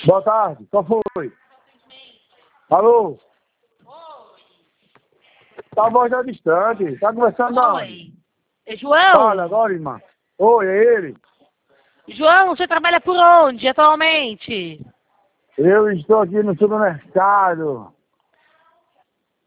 Boa tarde, qual foi? Alô? Tá a voz da distante, tá conversando Oi. onde? É João? Fala agora, irmã. Oi, é ele? João, você trabalha por onde atualmente? Eu estou aqui no supermercado.